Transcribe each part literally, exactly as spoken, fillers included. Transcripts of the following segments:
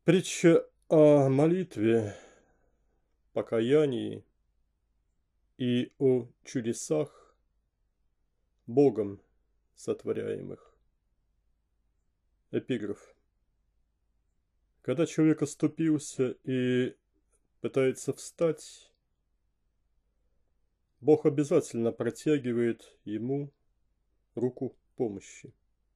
Притча о молитве, покаянии и о чудесах, Богом сотворяемых. Эпиграф. Когда человек оступился и пытается встать, Бог обязательно протягивает ему руку помощи.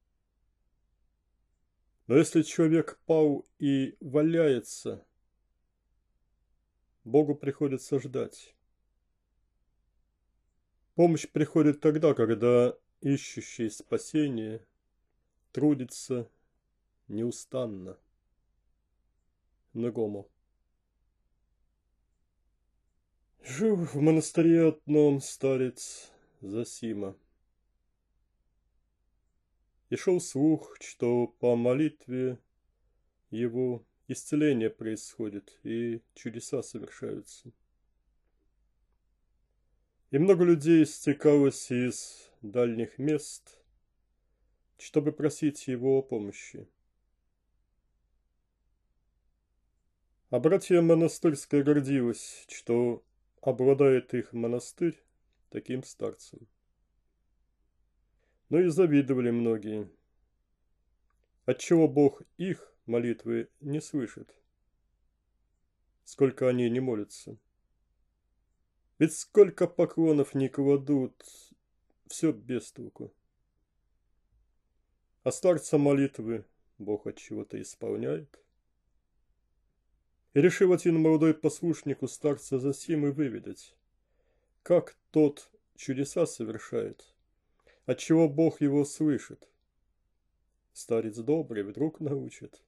Но если человек пал и валяется, Богу приходится ждать. Помощь приходит тогда, когда ищущий спасение трудится неустанно. Негому. Жил в монастыре одном старец Зосима. И шел слух, что по молитве его исцеление происходит и чудеса совершаются. И много людей стекалось из дальних мест, чтобы просить его о помощи. А братья монастырская гордилась, что обладает их монастырь таким старцем. Но и завидовали многие. Отчего Бог их молитвы не слышит, сколько они не молятся. Ведь сколько поклонов не кладут, все без толку. А старца молитвы Бог от чего-то исполняет. И решил один молодой послушник у старца Зосимы выведать, как тот чудеса совершает, отчего Бог его слышит. Старец добрый вдруг научит.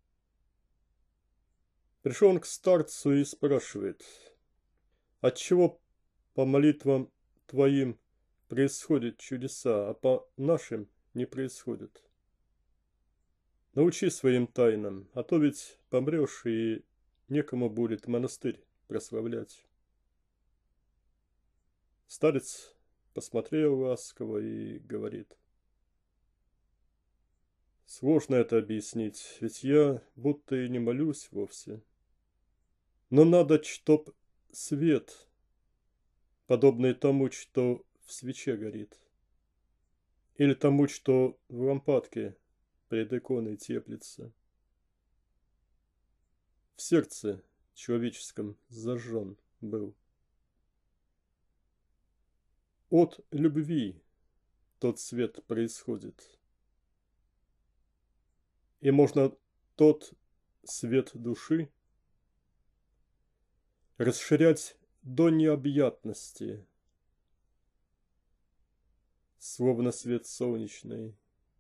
Пришел он к старцу и спрашивает, отчего по молитвам твоим происходят чудеса, а по нашим не происходят? Научи своим тайнам, а то ведь помрешь и некому будет монастырь прославлять. Старец посмотрел ласково и говорит: сложно это объяснить, ведь я будто и не молюсь вовсе. Но надо, чтоб свет, подобный тому, что в свече горит, или тому, что в лампадке пред иконой теплится, в сердце человеческом зажжен был. От любви тот свет происходит, и можно тот свет души расширять до необъятности, словно свет солнечный.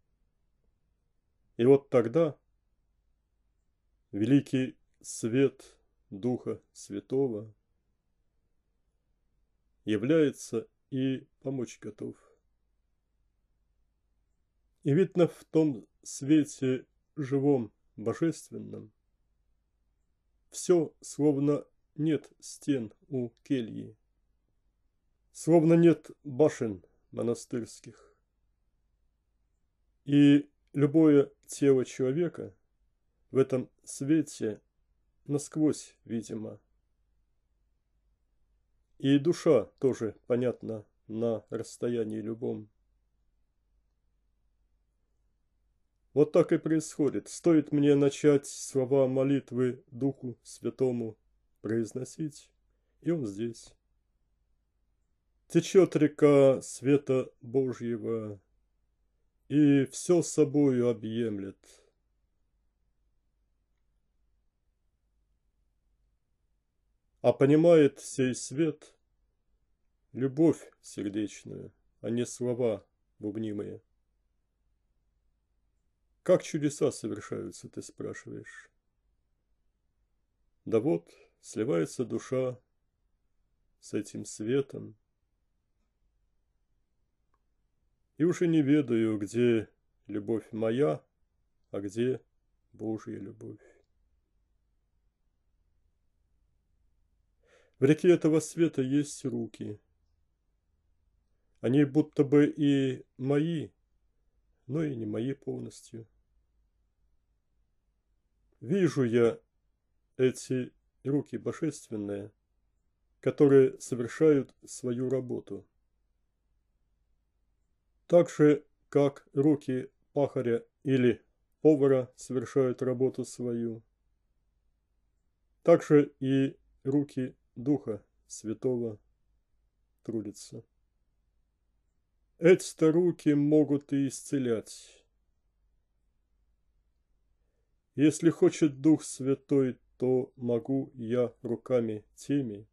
И вот тогда великий свет Духа Святого является и помочь готов. И видно в том свете живом, божественном, все словно нет стен у кельи, словно нет башен монастырских. И любое тело человека в этом свете насквозь видимо. И душа тоже понятна на расстоянии любом. Вот так и происходит. Стоит мне начать слова молитвы Духу Святому произносить, и он здесь. Течет река света Божьего, и все собою объемлет. А понимает сей свет любовь сердечную, а не слова бубнимые. Как чудеса совершаются, ты спрашиваешь? Да вот, сливается душа с этим светом, и уже не ведаю, где любовь моя, а где Божья любовь. В реке этого света есть руки. Они будто бы и мои, но и не мои полностью. вижу я эти руки божественные, которые совершают свою работу. Так же, как руки пахаря или повара совершают работу свою, так же и руки Духа Святого трудятся. Эти-то руки могут и исцелять. Если хочет Дух Святой, то могу я руками теми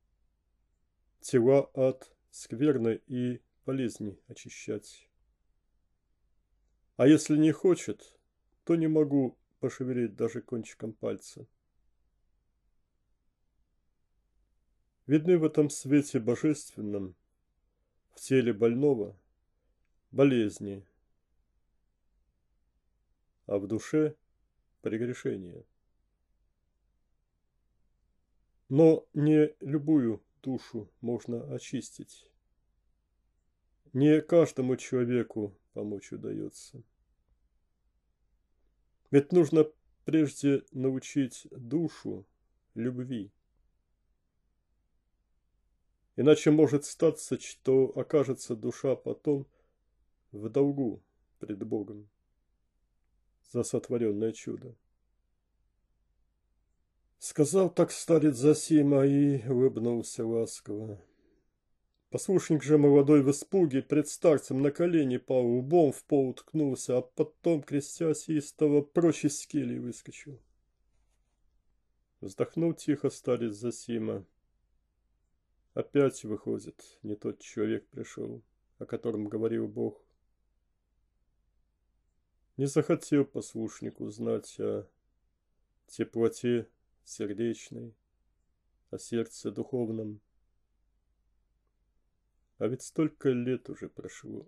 тела от скверны и болезней очищать. А если не хочет, то не могу пошевелить даже кончиком пальца. Видны в этом свете божественном, в теле больного, болезни, а в душе прегрешения. Но не любую душу можно очистить. Не каждому человеку помочь удается. Ведь нужно прежде научить душу любви. Иначе может статься, что окажется душа потом в долгу пред Богом за сотворенное чудо. Сказал так старец Зосима и улыбнулся ласково. Послушник же молодой в испуге пред старцем на колени пал, лбом в пол уткнулся, а потом, крестясь истово, прочь из кельи выскочил. Вздохнул тихо старец Зосима. Опять, выходит, не тот человек пришел, о котором говорил Бог. Не захотел послушник узнать о теплоте сердечной, о сердце духовном. А ведь столько лет уже прошло.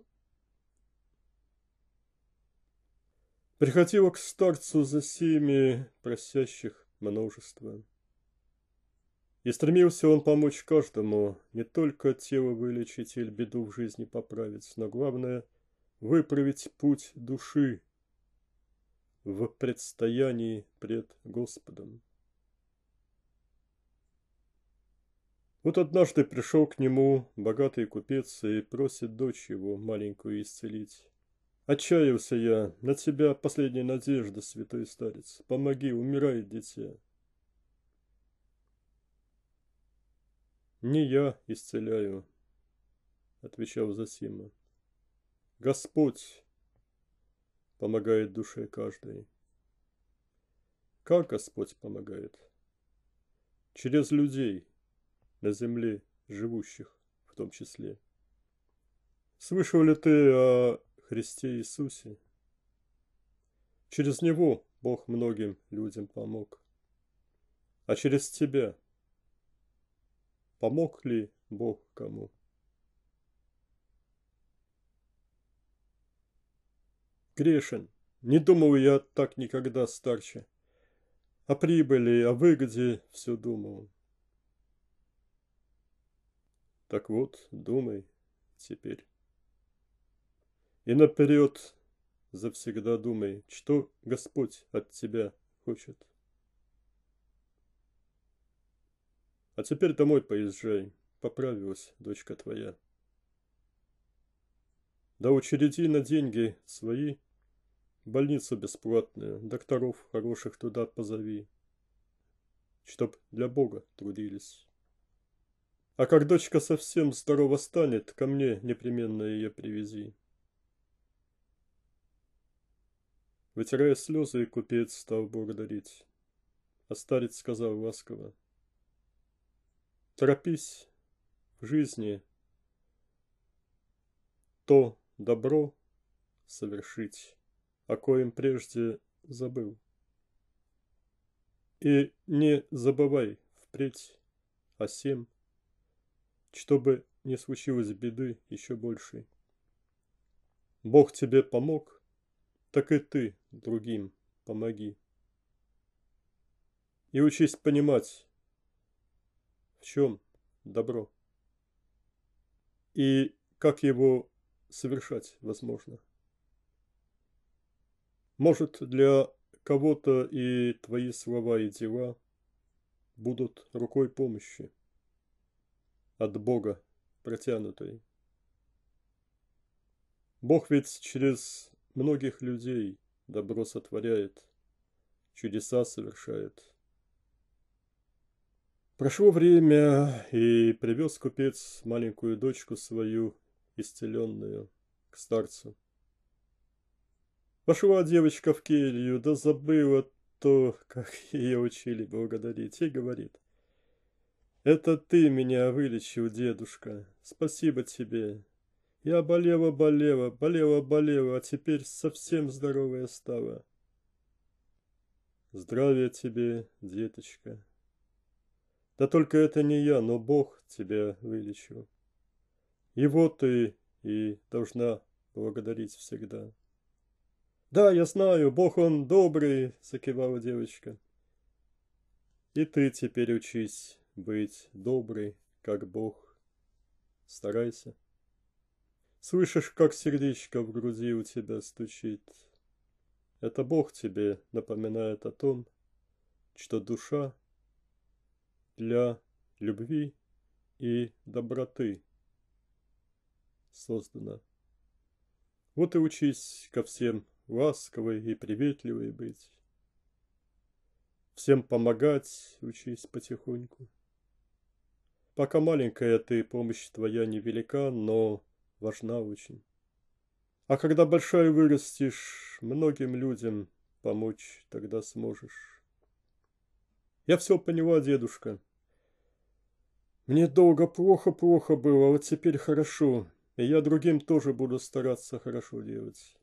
Приходило к старцу Зосиме просящих множество. И стремился он помочь каждому, не только тело вылечить или беду в жизни поправить, но главное – выправить путь души в предстоянии пред Господом. Вот однажды пришел к нему богатый купец и просит дочь его маленькую исцелить. Отчаялся я, на тебя последняя надежда, святой старец, помоги, умирает дитя. Не я исцеляю, отвечал Зосима. Господь помогает душе каждой. Как Господь помогает? Через людей, на земле живущих в том числе. Слышал ли ты о Христе Иисусе? Через Него Бог многим людям помог. А через тебя помог ли Бог кому? Грешен, не думал я так никогда старче. О прибыли, о выгоде все думал. Так вот, думай теперь. И наперед завсегда думай, что Господь от тебя хочет. А теперь домой поезжай, поправилась дочка твоя. Да учреди на деньги свои больницу бесплатную, докторов хороших туда позови, чтоб для Бога трудились. А как дочка совсем здорова станет, ко мне непременно ее привези. Вытирая слезы, купец стал благодарить. А старец сказал ласково: торопись в жизни то добро совершить, о коем прежде забыл. И не забывай впредь о сем, чтобы не случилось беды еще большей. Бог тебе помог, так и ты другим помоги. И учись понимать, в чем добро и как его совершать возможно. Может, для кого-то и твои слова и дела будут рукой помощи от Бога протянутой. Бог ведь через многих людей добро сотворяет, чудеса совершает. Прошло время, и привез купец маленькую дочку свою, исцеленную, к старцу. Пошла девочка в келью, да забыла то, как ее учили благодарить, и говорит: «Это ты меня вылечил, дедушка, спасибо тебе. Я болела-болела, болела-болела, а теперь совсем здоровая стала». Здравия тебе, деточка. Да только это не я, но Бог тебя вылечил. Его ты и должна благодарить всегда. Да, я знаю, Бог он добрый, закивала девочка. И ты теперь учись быть доброй, как Бог. Старайся. Слышишь, как сердечко в груди у тебя стучит? Это Бог тебе напоминает о том, что душа для любви и доброты создана. Вот и учись ко всем ласковой и приветливой быть. Всем помогать учись потихоньку. Пока маленькая ты, помощь твоя невелика, но важна очень. А когда большая вырастешь, многим людям помочь тогда сможешь. Я все поняла, дедушка. Мне долго плохо-плохо было, а вот теперь хорошо. И я другим тоже буду стараться хорошо делать.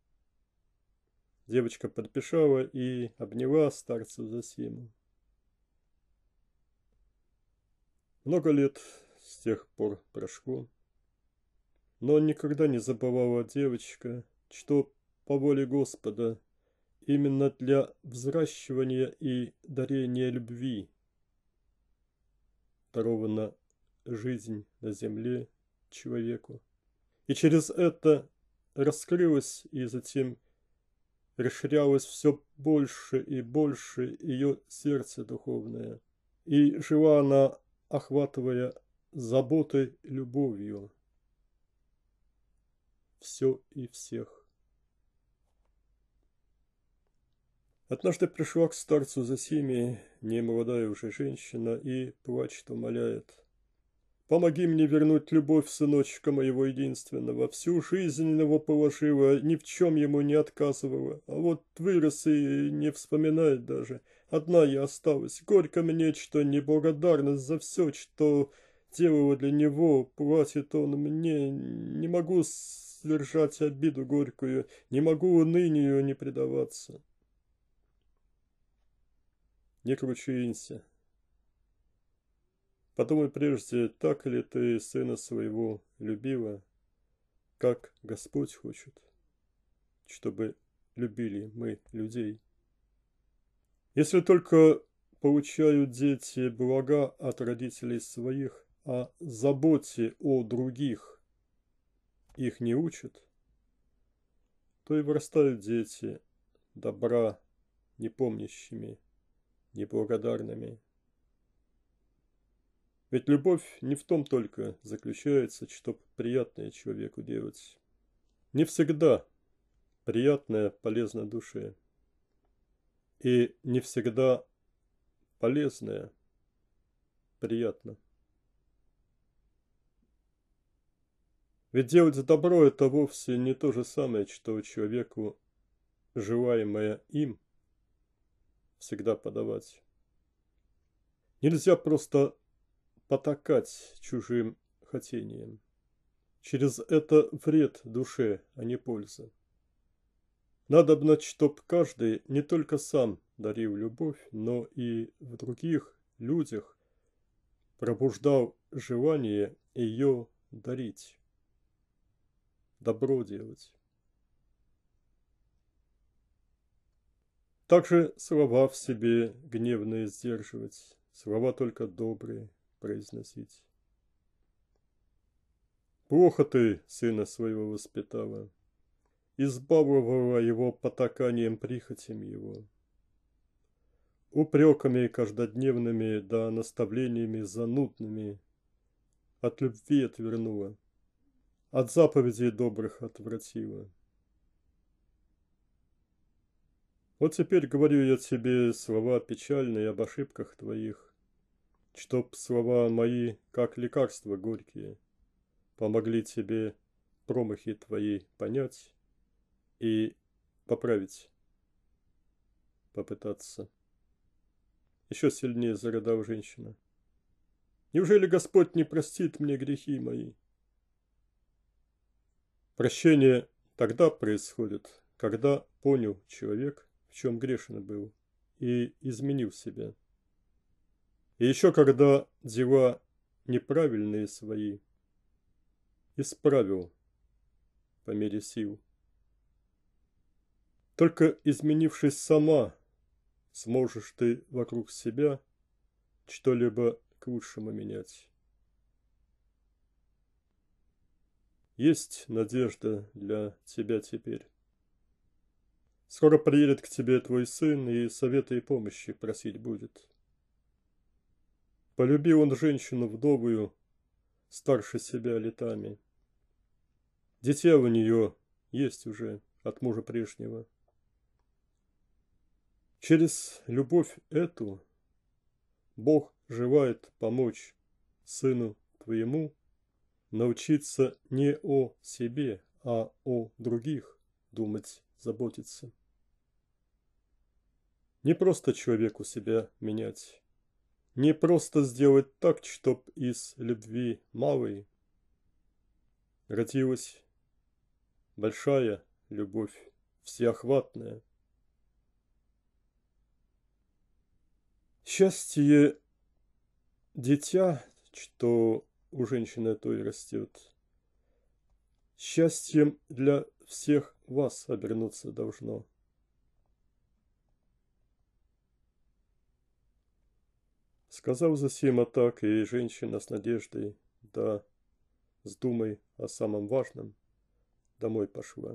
Девочка подпешала и обняла старца Зосиму. Много лет с тех пор прошло, но никогда не забывала девочка, что по воле Господа именно для взращивания и дарения любви дарована жизнь на земле человеку. И через это раскрылось и затем расширялось все больше и больше ее сердце духовное. И жила она, охватывая заботой, любовью все и всех. Однажды пришла к старцу Зосиме немолодая уже женщина и плачет, умоляет: «Помоги мне вернуть любовь сыночка моего единственного. Всю жизнь его положила, ни в чем ему не отказывала. А вот вырос и не вспоминает даже. Одна я осталась. Горько мне, что неблагодарность за все, что делала для него. Платит он мне. Не могу сдержать обиду горькую, не могу унынию не предаваться». Не кручинься. Подумай прежде, так ли ты сына своего любила, как Господь хочет, чтобы любили мы людей. Если только получают дети блага от родителей своих, а заботе о других их не учат, то и вырастают дети добра непомнящими, неблагодарными. Ведь любовь не в том только заключается, чтоб приятное человеку делать. Не всегда приятное полезно душе. И не всегда полезное приятно. Ведь делать добро – это вовсе не то же самое, что человеку желаемое им всегда подавать. Нельзя просто потакать чужим хотениям. Через это вред душе, а не польза. Надобно, чтоб каждый не только сам дарил любовь, но и в других людях пробуждал желание ее дарить, добро делать. Также слова в себе гневные сдерживать, слова только добрые произносить. Плохо ты сына своего воспитала. избавливала его потаканием прихотям его, упреками каждодневными да наставлениями занудными, от любви отвернула, от заповедей добрых отвратила. Вот теперь говорю я тебе слова печальные об ошибках твоих, чтоб слова мои, как лекарства горькие, помогли тебе промахи твои понять и поправить, попытаться. Еще сильнее зарыдала женщина. Неужели Господь не простит мне грехи мои? Прощение тогда происходит, когда понял человек, в чем грешен был, и изменил себя. И еще когда дела неправильные свои исправил по мере сил. Только изменившись сама, сможешь ты вокруг себя что-либо к лучшему менять. Есть надежда для тебя теперь. Скоро приедет к тебе твой сын и совета и помощи просить будет. Полюбил он женщину вдовую, старше себя летами. Дитя у нее есть уже от мужа прежнего. Через любовь эту Бог желает помочь сыну твоему научиться не о себе, а о других думать, заботиться. Не просто человеку себя менять, не просто сделать так, чтоб из любви малой родилась большая любовь, всеохватная. Счастье дитя, что у женщины той растет, счастьем для всех вас обернуться должно. Сказав Зосима так, и женщина с надеждой, да с думой о самом важном, домой пошла.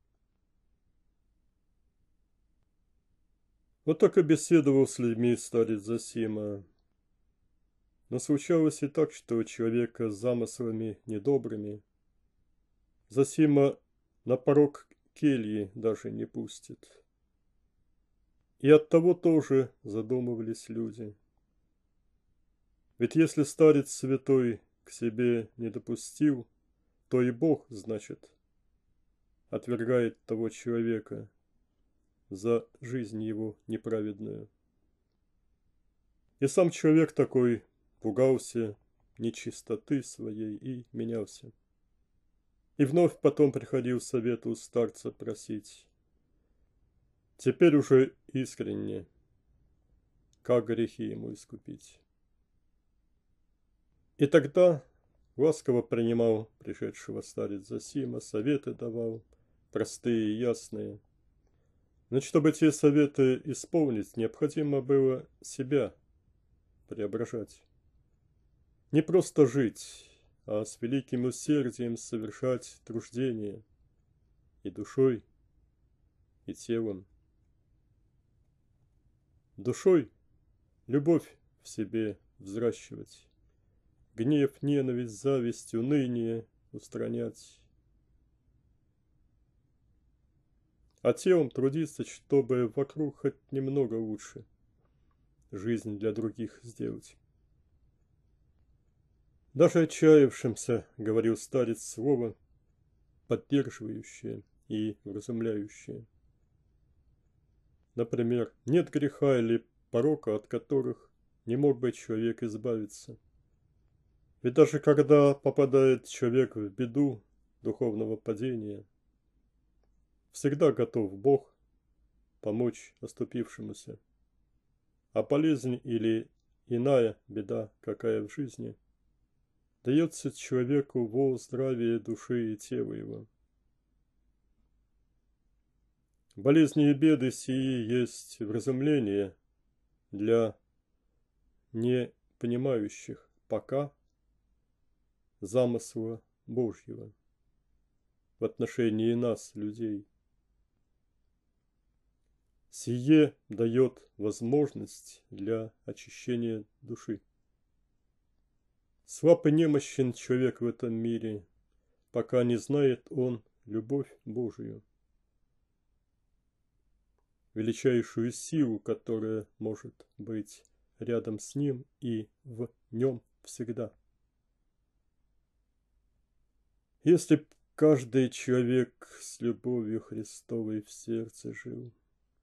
Вот так и беседовал с людьми старец Зосима. Но случалось и так, что человека с замыслами недобрыми Зосима на порог кельи даже не пустит. И оттого тоже задумывались люди. Ведь если старец святой к себе не допустил, то и Бог, значит, отвергает того человека за жизнь его неправедную. И сам человек такой пугался нечистоты своей и менялся. И вновь потом приходил совет у старца просить. Теперь уже искренне, как грехи ему искупить. И тогда ласково принимал пришедшего старец Зосима, советы давал, простые и ясные. Но чтобы те советы исполнить, необходимо было себя преображать. Не просто жить, а с великим усердием совершать труждение и душой, и телом. Душой любовь в себе взращивать, гнев, ненависть, зависть, уныние устранять. А телом трудиться, чтобы вокруг хоть немного лучше жизнь для других сделать. Даже отчаявшимся, говорил старец, слово поддерживающее и вразумляющее. Например, нет греха или порока, от которых не мог бы человек избавиться. Ведь даже когда попадает человек в беду духовного падения, всегда готов Бог помочь оступившемуся. А болезнь или иная беда, какая в жизни, дается человеку во здравие души и тела его. Болезни и беды сии есть вразумление для непонимающих пока замысла Божьего в отношении нас, людей. Сие дает возможность для очищения души. Слаб и немощен человек в этом мире, пока не знает он любовь Божию, величайшую силу, которая может быть рядом с ним и в нем всегда. Если б каждый человек с любовью Христовой в сердце жил.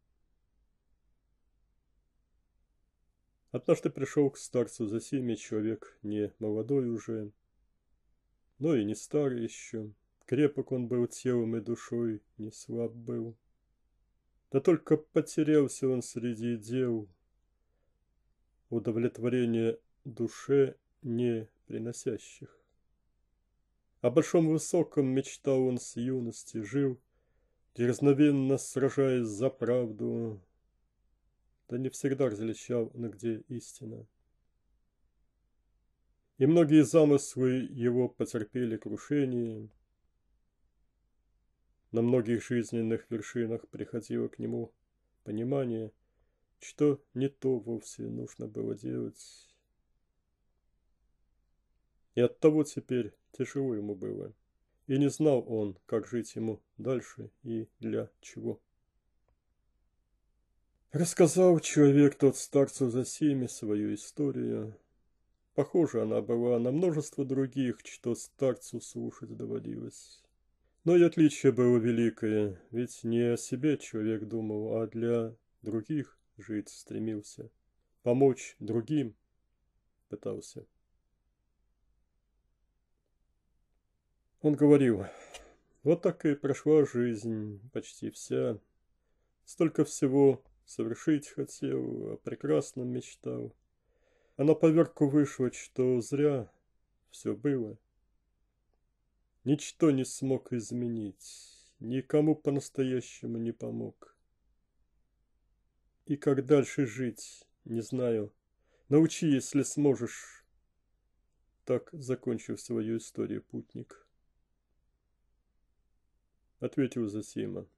Однажды пришел к старцу Зосиме человек не молодой уже, но и не старый еще. Крепок он был телом и душой, не слаб был. Да только потерялся он среди дел, удовлетворения душе не приносящих. О большом высоком мечтал он с юности, жил, дерзновенно сражаясь за правду, да не всегда различал, на где истина. И многие замыслы его потерпели крушение. На многих жизненных вершинах приходило к нему понимание, что не то вовсе нужно было делать. И оттого теперь тяжело ему было, и не знал он, как жить ему дальше и для чего. Рассказал человек тот старцу Зосиме свою историю. Похожа она была на множество других, что старцу слушать доводилось. Но и отличие было великое, ведь не о себе человек думал, а для других жить стремился, помочь другим пытался. Он говорил: вот так и прошла жизнь, почти вся. Столько всего совершить хотел, о прекрасном мечтал. А на поверку вышло, что зря все было. Ничто не смог изменить, никому по-настоящему не помог. И как дальше жить, не знаю. Научи, если сможешь. Так закончил свою историю путник. Ответил Зосима: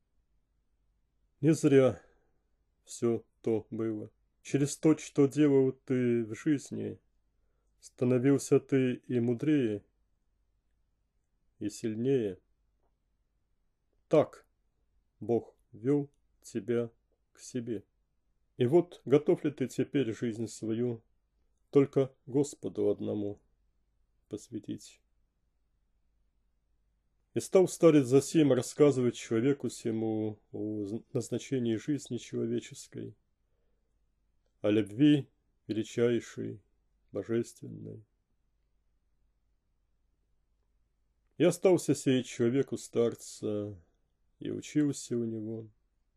не зря все то было. Через то, что делал ты в жизни, становился ты и мудрее, и сильнее. Так Бог вел тебя к себе. И вот готов ли ты теперь жизнь свою только Господу одному посвятить? И стал старец Зосим рассказывать человеку сему о назначении жизни человеческой, о любви величайшей, божественной. И остался сей человек у старца, и учился у него.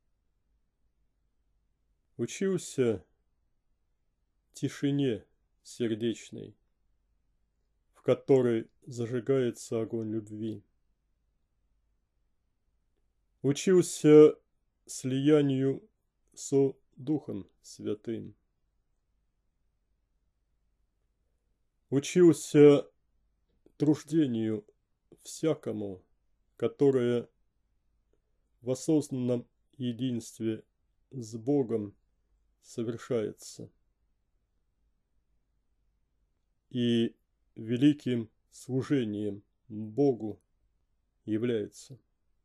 Учился тишине сердечной, в которой зажигается огонь любви. Учился слиянию со Духом Святым. Учился труждению всякому, которое в осознанном единстве с Богом совершается, и великим служением Богу является.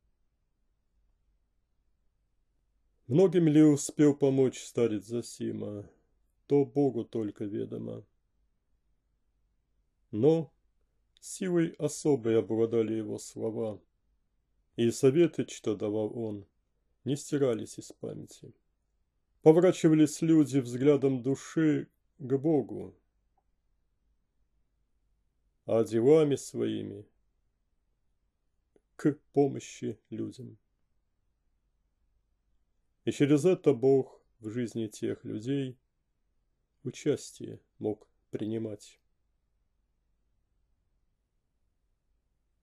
Многим ли успел помочь старец Зосима, то Богу только ведомо. Но силой особой обладали его слова, и советы, что давал он, не стирались из памяти. Поворачивались люди взглядом души к Богу, а делами своими к помощи людям. И через это Бог в жизни тех людей участие мог принимать.